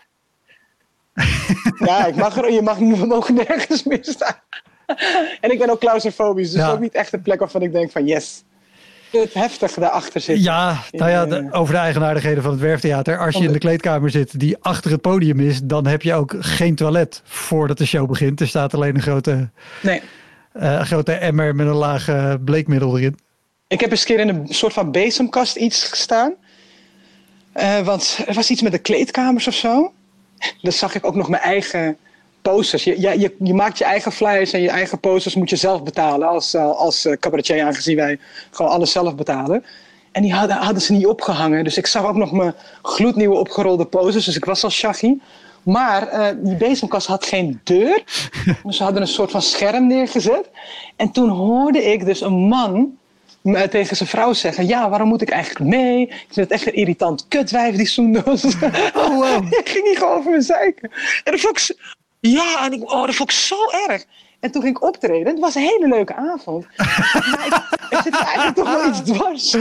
Ja, we mogen nergens meer staan. En ik ben ook claustrofobisch. Dus ook niet echt een plek waarvan ik denk van yes. Het heftige daarachter zit. Ja, over de eigenaardigheden van het Werftheater. Als je in de kleedkamer zit die achter het podium is, dan heb je ook geen toilet voordat de show begint. Er staat alleen een grote emmer met een laag bleekmiddel erin. Ik heb eens een keer in een soort van bezemkast iets gestaan. Want er was iets met de kleedkamers of zo. Dan zag ik ook nog mijn eigen posters. Je maakt je eigen flyers en je eigen posters moet je zelf betalen als cabaretier, aangezien wij gewoon alles zelf betalen. En die hadden ze niet opgehangen. Dus ik zag ook nog mijn gloednieuwe opgerolde posters. Dus ik was al shaggy. Maar die bezemkast had geen deur. Dus ze hadden een soort van scherm neergezet. En toen hoorde ik dus een man tegen zijn vrouw zeggen, ja, waarom moet ik eigenlijk mee? Ik vind het echt een irritant kutwijf, die Soendos. Oh, wow. Ik ging niet gewoon over mijn zeiken. En dat vond ik... Ja, dat vond ik zo erg. En toen ging ik optreden. Het was een hele leuke avond. Maar ik zit eigenlijk toch wel iets dwars.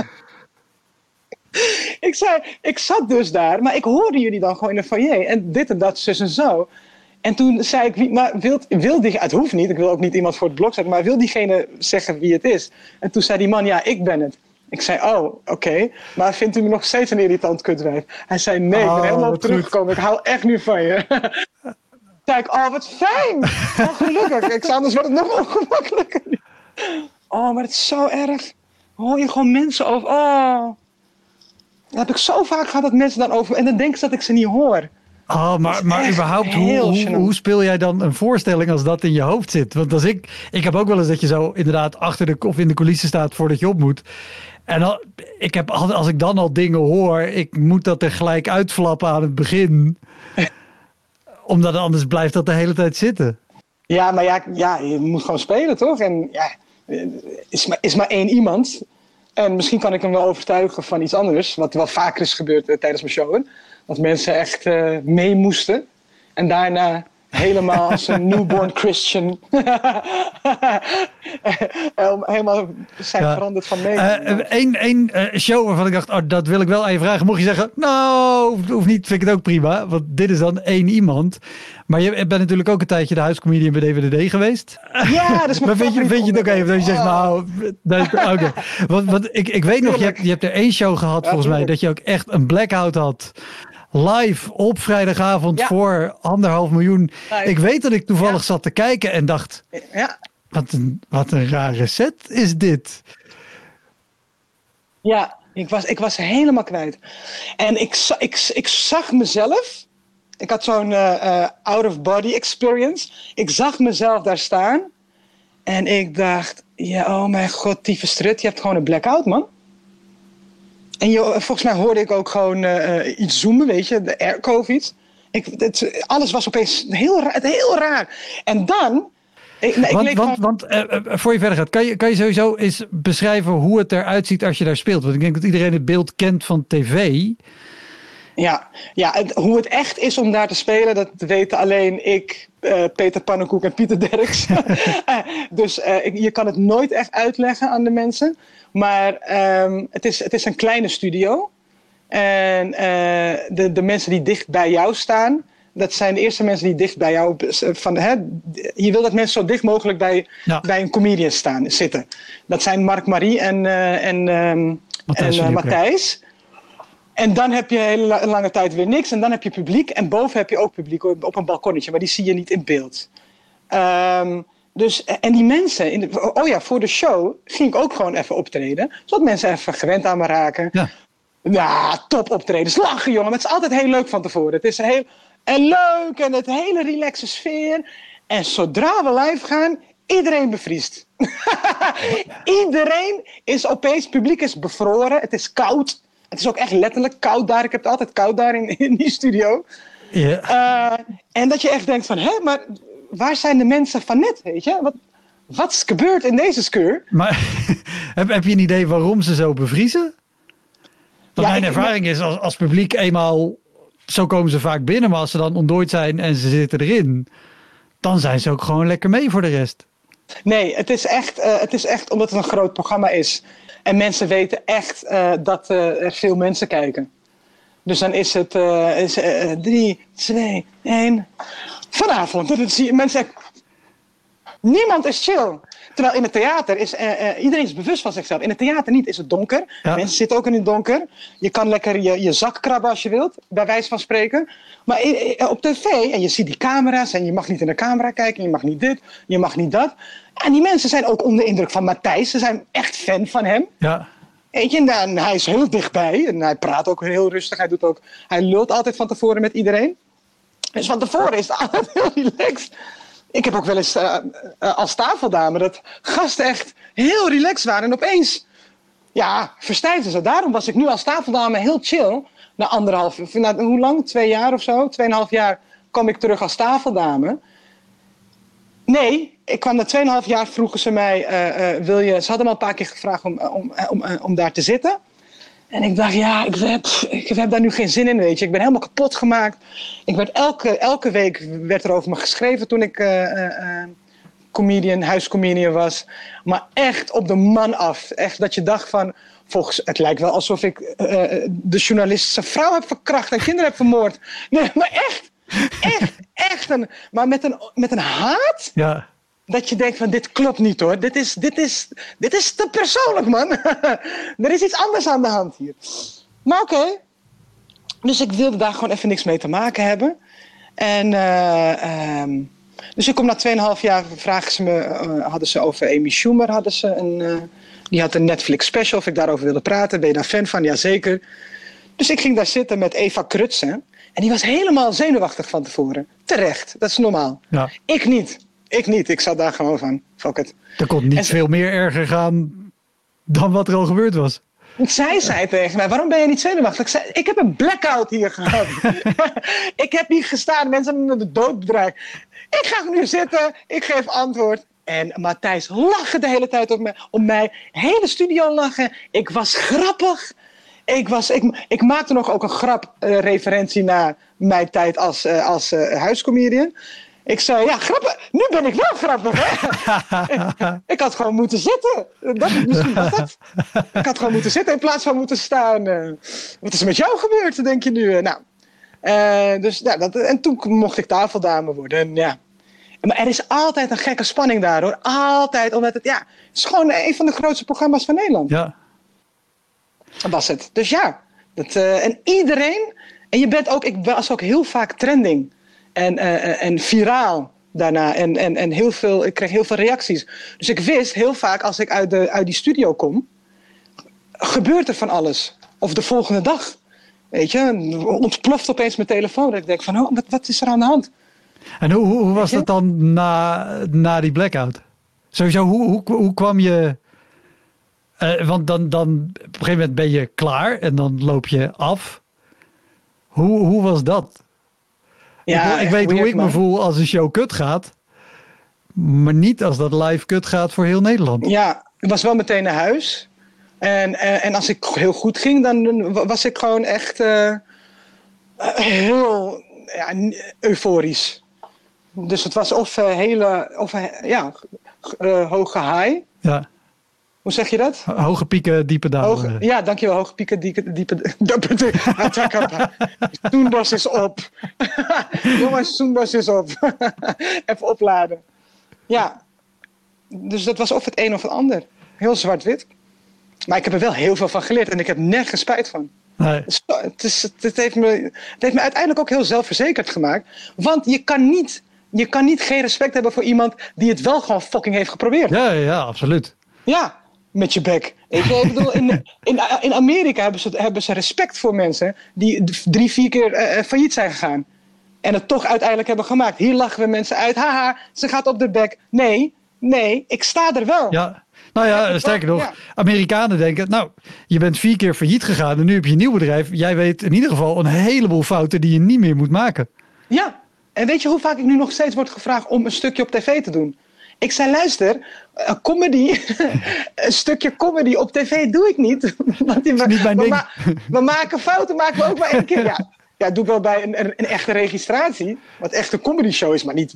Ik zat dus daar, maar ik hoorde jullie dan gewoon in de foyer. En dit en dat, zus en zo. En toen zei ik, maar wil die... Het hoeft niet, ik wil ook niet iemand voor het blok zetten. Maar wil diegene zeggen wie het is? En toen zei die man, ja, ik ben het. Ik zei, oké. Maar vindt u me nog steeds een irritant kutwijf? Hij zei, nee, ik ben helemaal teruggekomen. Ik hou echt nu van je. Zei ik, wat fijn. Gelukkig. Ik zei, anders wordt het nog ongemakkelijker. Maar het is zo erg. Hoor je gewoon mensen over... Dat heb ik zo vaak gehad dat mensen dan over... En dan denken ze dat ik ze niet hoor. Maar überhaupt, hoe speel jij dan een voorstelling als dat in je hoofd zit? Want ik heb ook wel eens dat je zo inderdaad of in de coulissen staat voordat je op moet. En als ik dan al dingen hoor, ik moet dat er gelijk uitflappen aan het begin. Omdat anders blijft dat de hele tijd zitten. Ja, maar je moet gewoon spelen, toch? En ja, is maar één iemand. En misschien kan ik hem wel overtuigen van iets anders. Wat wel vaker is gebeurd tijdens mijn show. Dat mensen echt mee moesten. En daarna helemaal als een newborn Christian. helemaal zijn veranderd van mee. Eén show waarvan ik dacht, dat wil ik wel even vragen. Mocht je zeggen, nou, hoeft niet, vind ik het ook prima. Want dit is dan één iemand. Maar je bent natuurlijk ook een tijdje de huiscomedian bij DWDD geweest. Ja, dat is mijn maar vind je het ook even dat je zegt, oké. Want ik weet nog, je hebt er één show gehad volgens mij, dat je ook echt een blackout had. Live op vrijdagavond voor 1,5 miljoen. Ik weet dat ik toevallig zat te kijken en dacht... Wat een rare set is dit. Ja, ik was helemaal kwijt. En ik zag mezelf... Ik had zo'n out-of-body experience. Ik zag mezelf daar staan. En ik dacht... Ja, oh mijn god, tyfus strut. Je hebt gewoon een blackout, man. En volgens mij hoorde ik ook gewoon iets zoomen, weet je, de airco of iets. Alles was opeens heel raar. En dan... Want voor je verder gaat, kan je sowieso eens beschrijven hoe het eruit ziet als je daar speelt? Want ik denk dat iedereen het beeld kent van tv. Ja, hoe het echt is om daar te spelen, dat weten alleen ik, Peter Pannenkoek en Pieter Derks. Dus je kan het nooit echt uitleggen aan de mensen. Maar het is een kleine studio. En de mensen die dicht bij jou staan, dat zijn de eerste mensen die dicht bij jou... je wil dat mensen zo dicht mogelijk bij een comedian zitten. Dat zijn Mark Marie en Matthijs. En dan heb je een hele lange tijd weer niks. En dan heb je publiek. En boven heb je ook publiek op een balkonnetje. Maar die zie je niet in beeld. En die mensen... voor de show ging ik ook gewoon even optreden. Zodat mensen even gewend aan me raken. Ja. Nou, top optreden. Lachen, jongen. Maar het is altijd heel leuk van tevoren. Het is heel leuk en het hele relaxe sfeer. En zodra we live gaan, iedereen bevriest. Iedereen is opeens... Publiek is bevroren. Het is koud. Het is ook echt letterlijk koud daar. Ik heb het altijd koud daar in die studio. Yeah. En dat je echt denkt van... maar waar zijn de mensen van net, weet je? Wat is gebeurd in deze skeur? Maar heb je een idee waarom ze zo bevriezen? Want mijn ervaring is, als publiek eenmaal... Zo komen ze vaak binnen, maar als ze dan ontdooid zijn en ze zitten erin... dan zijn ze ook gewoon lekker mee voor de rest. Nee, het is echt omdat het een groot programma is... En mensen weten echt dat er veel mensen kijken. Dus dan is het 3, 2, 1. Vanavond. Dat zie je mensen. Niemand is chill. Terwijl in het theater is iedereen is bewust van zichzelf. In het theater niet, is het donker. Ja. Mensen zitten ook in het donker. Je kan lekker je zak krabben als je wilt, bij wijze van spreken. Maar op tv, en je ziet die camera's en je mag niet in de camera kijken. Je mag niet dit, je mag niet dat. En die mensen zijn ook onder indruk van Matthijs. Ze zijn echt fan van hem. Ja. Weet je, en hij is heel dichtbij. En hij praat ook heel rustig. Hij lult altijd van tevoren met iedereen. Dus van tevoren is het altijd heel relaxed. Ik heb ook wel eens als tafeldame dat gasten echt heel relaxed waren. En opeens, verstijfden ze. Daarom was ik nu als tafeldame heel chill. Hoe lang? 2 jaar of zo? 2,5 jaar kwam ik terug als tafeldame. Nee, ik kwam na 2,5 jaar, vroegen ze mij, ze hadden me al een paar keer gevraagd om daar te zitten. En ik dacht, ik heb daar nu geen zin in, weet je. Ik ben helemaal kapot gemaakt. Elke week werd er over me geschreven toen ik huiscomedian was. Maar echt op de man af. Echt dat je dacht van, het lijkt wel alsof ik de journalist zijn vrouw heb verkracht en kinderen heb vermoord. Nee, maar echt. Maar met een haat. Ja. dat je denkt van dit klopt niet hoor. Dit is te persoonlijk, man. Er is iets anders aan de hand hier. Maar oké. Dus ik wilde daar gewoon even niks mee te maken hebben. En dus ik kom na 2,5 jaar, vragen ze me, hadden ze over Amy Schumer, die had een Netflix special, of ik daarover wilde praten. Ben je daar fan van? Jazeker. Dus ik ging daar zitten met Eva Krutsen. En die was helemaal zenuwachtig van tevoren. Terecht, dat is normaal. Ja. Ik niet. Ik zat daar gewoon van, fuck it. Er kon niet veel meer erger gaan dan wat er al gebeurd was. Zij zei tegen mij, waarom ben je niet zenuwachtig? Ik zei, ik heb een blackout hier gehad. Ik heb hier gestaan, mensen hebben me de dood bedreigd. Ik ga nu zitten, ik geef antwoord. En Matthijs lachte de hele tijd om mij. Hele studio lachen. Ik was grappig. Ik maakte nog ook een grap referentie naar mijn tijd als huiscomedian. Ik zei, ja, grappig. Nu ben ik wel grappig, hè? Ik had gewoon moeten zitten. Misschien was dat. Ik had gewoon moeten zitten in plaats van moeten staan. Wat is er met jou gebeurd, denk je nu? En toen mocht ik tafeldame worden. En, ja. Maar er is altijd een gekke spanning daar, hoor. Altijd, omdat het is gewoon een van de grootste programma's van Nederland. Ja. Dat was het. Dus ja. En iedereen... En ik was ook heel vaak trending. En viraal daarna. En heel veel, ik kreeg heel veel reacties. Dus ik wist heel vaak, als ik uit die studio kom... gebeurt er van alles. Of de volgende dag. Weet je, ontploft opeens mijn telefoon. Dat ik denk van, wat is er aan de hand? En hoe was dat dan na die blackout? Sowieso, hoe kwam je... want dan op een gegeven moment ben je klaar en dan loop je af. Hoe was dat? Ja, ik weet hoe ik me voel als een show kut gaat. Maar niet als dat live kut gaat voor heel Nederland. Ja, ik was wel meteen naar huis. En als ik heel goed ging, dan was ik gewoon echt heel euforisch. Dus het was hoge high. Ja. Hoe zeg je dat? Hoge pieken, diepe dalen. Ja, dankjewel. Hoge pieken, diepe dalen. Soenbos is op. Jongens, Soenbos is op. Even opladen. Ja. Dus dat was of het een of het ander. Heel zwart-wit. Maar ik heb er wel heel veel van geleerd. En ik heb nergens spijt van. Nee. Het heeft me uiteindelijk ook heel zelfverzekerd gemaakt. Want je kan niet geen respect hebben voor iemand die het wel gewoon fucking heeft geprobeerd. Ja, absoluut. Ja, met je bek. Ik bedoel, in Amerika hebben ze respect voor mensen die 3-4 keer failliet zijn gegaan. En het toch uiteindelijk hebben gemaakt. Hier lachen we mensen uit. Haha, ze gaat op de bek. Nee, ik sta er wel. Ja. Nou ja, sterker nog, Amerikanen denken, nou, je bent 4 keer failliet gegaan en nu heb je een nieuw bedrijf. Jij weet in ieder geval een heleboel fouten die je niet meer moet maken. Ja, en weet je hoe vaak ik nu nog steeds word gevraagd om een stukje op tv te doen? Ik zei, luister, comedy, een stukje comedy op tv doe ik niet. Want we maken fouten, maken we ook maar 1 keer. Ja, doe ik wel bij een echte registratie, wat echt een comedy show is, maar niet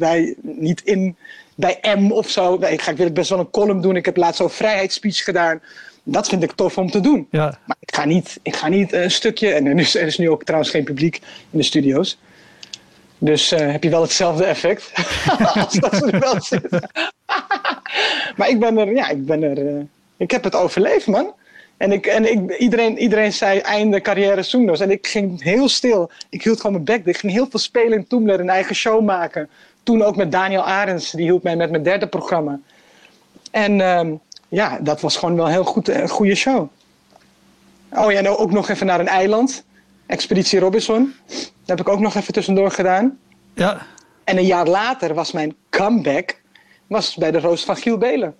bij M of zo. Ik wil best wel een column doen. Ik heb laatst zo'n vrijheidsspeech gedaan. Dat vind ik tof om te doen. Ja. Maar ik ga niet een stukje... En er is nu ook trouwens geen publiek in de studio's. Dus heb je wel hetzelfde effect. Als dat ze er wel zitten. Maar ik heb het overleefd, man. Iedereen zei einde carrière Soendos. En ik ging heel stil. Ik hield gewoon mijn bek dicht. Ik ging heel veel spelen in Toemler. Een eigen show maken. Toen ook met Daniel Arends. Die hielp mij met mijn 3e programma. En dat was gewoon wel heel goed, een goede show. Oh ja, en ook nog even naar een eiland. Expeditie Robinson. Dat heb ik ook nog even tussendoor gedaan. Ja. En een jaar later was mijn comeback bij de Roost van Giel Belen.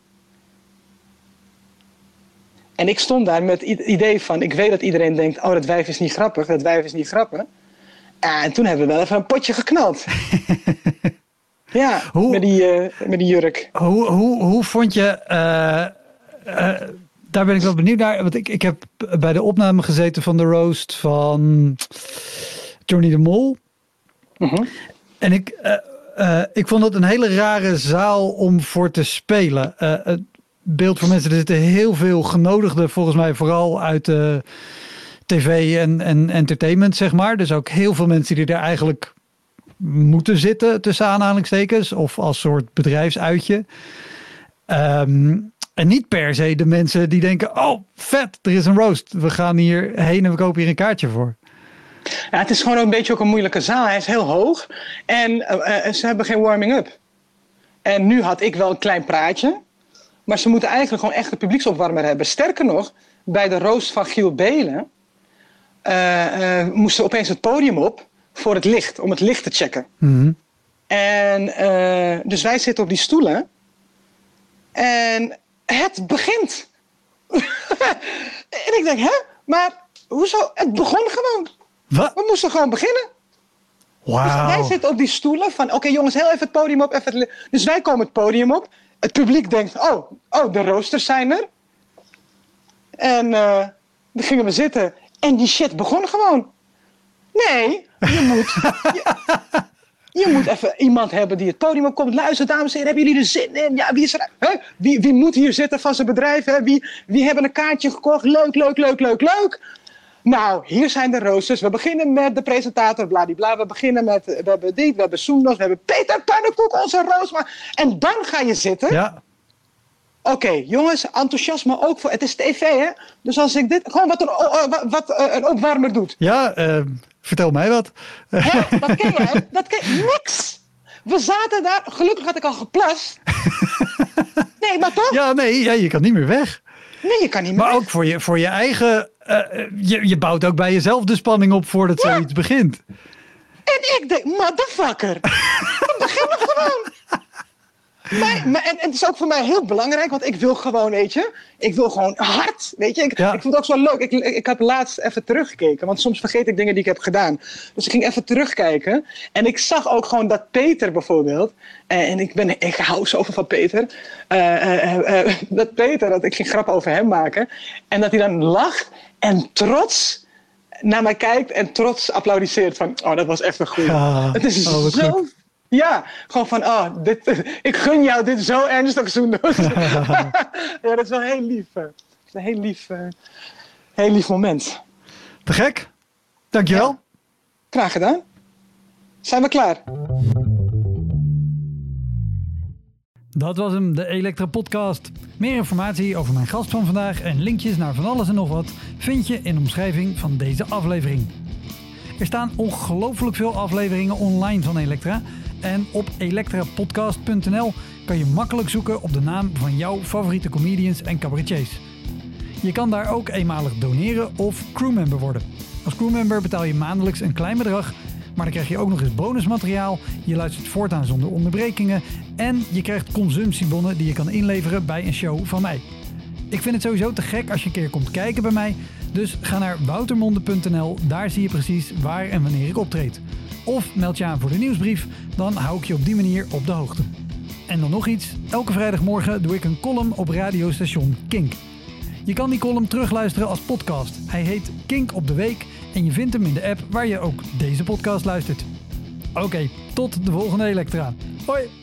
En ik stond daar met het idee van... Ik weet dat iedereen denkt... Oh, dat wijf is niet grappig. Dat wijf is niet grappig. En toen hebben we wel even een potje geknald. Ja, met die jurk. Hoe vond je... daar ben ik wel benieuwd naar. Want ik heb bij de opname gezeten van de roast van Johnny de Mol. Uh-huh. En ik vond het een hele rare zaal om voor te spelen. Het beeld voor mensen, er zitten heel veel genodigden, volgens mij vooral uit tv en entertainment, zeg maar. Dus ook heel veel mensen die er eigenlijk moeten zitten, tussen aanhalingstekens, of als soort bedrijfsuitje. En niet per se de mensen die denken, oh vet, er is een roast. We gaan hier heen en we kopen hier een kaartje voor. Ja, het is gewoon een beetje ook een moeilijke zaal. Hij is heel hoog en ze hebben geen warming-up. En nu had ik wel een klein praatje. Maar ze moeten eigenlijk gewoon echt een publieksopwarmer hebben. Sterker nog, bij de roast van Giel Beelen moesten we opeens het podium op voor het licht. Om het licht te checken. Mm-hmm. En dus wij zitten op die stoelen. En het begint. En ik denk, hè? Maar hoezo? Het begon gewoon. Wat? We moesten gewoon beginnen. Wow. Dus wij zitten op die stoelen van, oké, jongens, heel even het podium op. Dus wij komen het podium op. Het publiek denkt, oh, de roosters zijn er. En dan gingen we zitten. En die shit begon gewoon. Nee, je moet even iemand hebben die het podium opkomt. Luister, dames en heren, hebben jullie er zin in? Ja, wie is er? Hè? Wie moet hier zitten van zijn bedrijf? Hè? Wie hebben een kaartje gekocht? Leuk. Nou, hier zijn de roosters. We beginnen met de presentator, bladibla. We beginnen met, we hebben dit, we hebben Soendos, we hebben Peter Pannenkoek, onze roos. En dan ga je zitten. Ja. Oké, jongens, enthousiasme ook voor. Het is tv, hè? Dus als ik dit, gewoon wat een opwarmer doet. Ja, vertel mij wat. Hè? Dat ken je, niks. We zaten daar, gelukkig had ik al geplast. Nee, maar toch? Ja, je kan niet meer weg. Nee, je kan niet meer maar weg. ook voor je eigen... je bouwt ook bij jezelf de spanning op voordat zoiets begint. En ik denk, motherfucker. We beginnen gewoon. En het is ook voor mij heel belangrijk, want ik wil gewoon, weet je, ik wil gewoon hard, weet je. Ik vond het ook zo leuk. Ik heb laatst even teruggekeken, want soms vergeet ik dingen die ik heb gedaan. Dus ik ging even terugkijken en ik zag ook gewoon dat Peter bijvoorbeeld, en ik hou zoveel van Peter, dat ik ging grappen over hem maken en dat hij dan lacht en trots naar mij kijkt en trots applaudisseert van, oh, dat was echt een goeie. Het is zo... Goed. Ja, gewoon van, ik gun jou dit zo ernstig, Soendos. Ja, dat is wel heel lief. Dat is een heel lief moment. Te gek. Dankjewel. Ja. Graag gedaan. Zijn we klaar? Dat was hem, de Elektra Podcast. Meer informatie over mijn gast van vandaag en linkjes naar van alles en nog wat vind je in de omschrijving van deze aflevering. Er staan ongelooflijk veel afleveringen online van Elektra. En op elektrapodcast.nl kan je makkelijk zoeken op de naam van jouw favoriete comedians en cabaretiers. Je kan daar ook eenmalig doneren of crewmember worden. Als crewmember betaal je maandelijks een klein bedrag, maar dan krijg je ook nog eens bonusmateriaal. Je luistert voortaan zonder onderbrekingen en je krijgt consumptiebonnen die je kan inleveren bij een show van mij. Ik vind het sowieso te gek als je een keer komt kijken bij mij, dus ga naar woutermonde.nl, daar zie je precies waar en wanneer ik optreed. Of meld je aan voor de nieuwsbrief, dan hou ik je op die manier op de hoogte. En dan nog iets, elke vrijdagmorgen doe ik een column op radiostation Kink. Je kan die column terugluisteren als podcast. Hij heet Kink op de Week en je vindt hem in de app waar je ook deze podcast luistert. Oké, tot de volgende Elektra. Hoi!